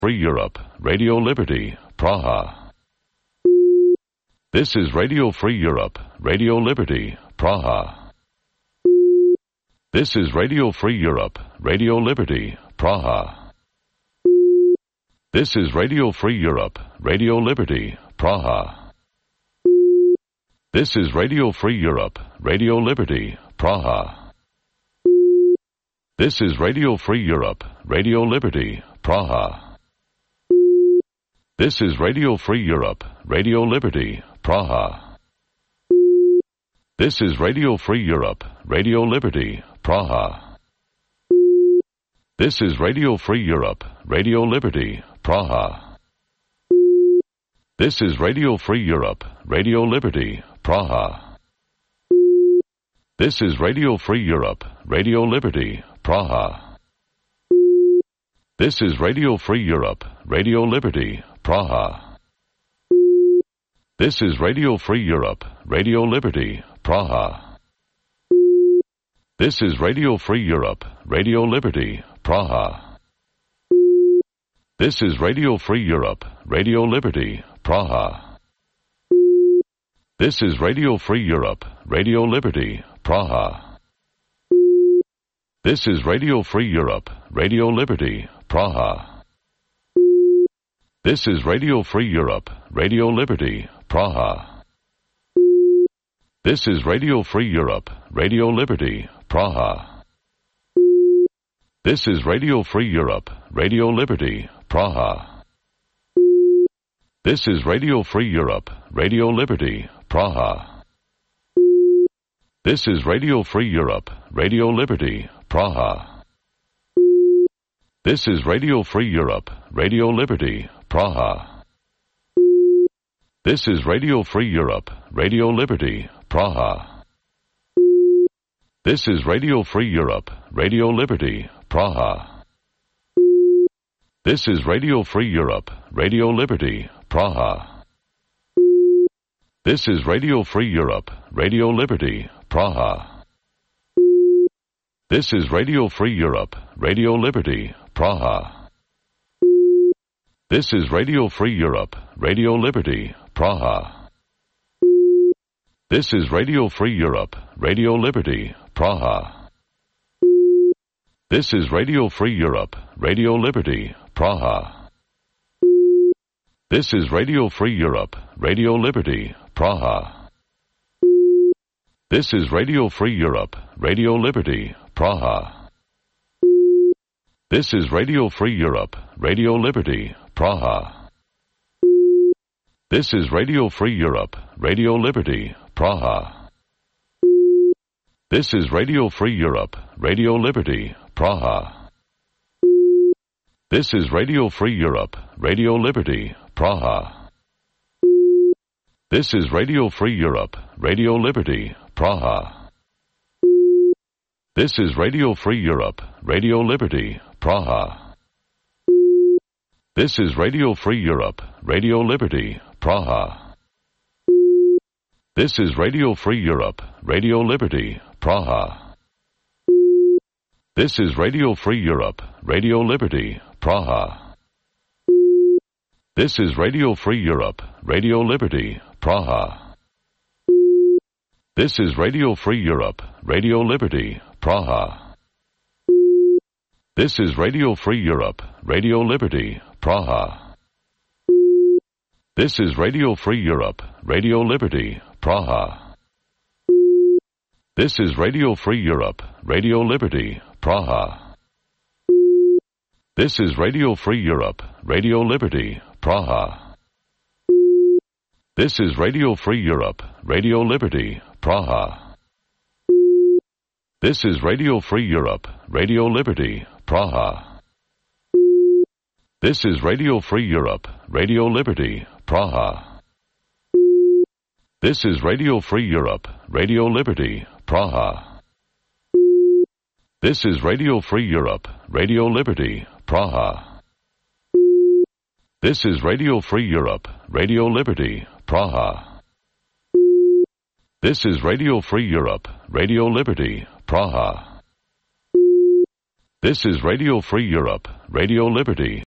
Free Europe, Radio Liberty, Praha. This is Radio Free Europe, Radio Liberty, Praha. This is Radio Free Europe, Radio Liberty, Praha. This is Radio Free Europe, Radio Liberty, Praha. This is Radio Free Europe, Radio Liberty, Praha. This is Radio Free Europe, Radio Liberty, Praha. This is Radio Free Europe, Radio Liberty, Praha. This is Radio Free Europe, Radio Liberty, Praha. This is Radio Free Europe, Radio Liberty, Praha. This is Radio Free Europe, Radio Liberty, Praha. This is Radio Free Europe, Radio Liberty, Praha. This is Radio Free Europe, Radio Liberty, Praha. This is Radio Free Europe, Radio Liberty, Praha. This is Radio Free Europe, Radio Liberty, Praha. This is Radio Free Europe, Radio Liberty, Praha. This is Radio Free Europe, Radio Liberty, Praha. This is Radio Free Europe, Radio Liberty, Praha. This is Radio Free Europe, Radio Liberty, Praha. This is Radio Free Europe, Radio Liberty, Praha. This is Radio Free Europe, Radio Liberty, Praha. This is Radio Free Europe, Radio Liberty, Praha. This is Radio Free Europe, Radio Liberty, Praha. This is Radio Free Europe, Radio Liberty, Praha. This is Radio Free Europe, Radio Liberty, Praha. This is Radio Free Europe, Radio Liberty, Praha. This is Radio Free Europe, Radio Liberty, Praha. This is Radio Free Europe, Radio Liberty, Praha. This is Radio Free Europe, Radio Liberty, Praha. This is Radio Free Europe, Radio Liberty, Praha. This is Radio Free Europe, Radio Liberty, Praha. This is Radio Free Europe, Radio Liberty, Praha. This is Radio Free Europe, Radio Liberty, Praha. This is Radio Free Europe, Radio Liberty, Praha. This is Radio Free Europe, Radio Liberty, Praha. This is Radio Free Europe, Radio Liberty, Praha. This is Radio Free Europe, Radio Liberty, Praha. This is Radio Free Europe, Radio Liberty, Praha. This is Radio Free Europe, Radio Liberty, Praha. This is Radio Free Europe, Radio Liberty, Praha. This is Radio Free Europe, Radio Liberty, Praha. This is Radio Free Europe, Radio Liberty, Praha. This is Radio Free Europe, Radio Liberty, Praha. This is Radio Free Europe, Radio Liberty, Praha. This is Radio Free Europe, Radio Liberty, Praha. This is Radio Free Europe, Radio Liberty, Praha. This is Radio Free Europe, Radio Liberty, Praha. This is Radio Free Europe, Radio Liberty, Praha. This is Radio Free Europe, Radio Liberty, Praha. This is Radio Free Europe, Radio Liberty, Praha. This is Radio Free Europe, Radio Liberty, Praha. This is Radio Free Europe, Radio Liberty, Praha. This is Radio Free Europe, Radio Liberty, Praha. This is Radio Free Europe, Radio Liberty, Praha. This is Radio Free Europe, Radio Liberty, Praha. This is Radio Free Europe, Radio Liberty, Praha. This is Radio Free Europe, Radio Liberty,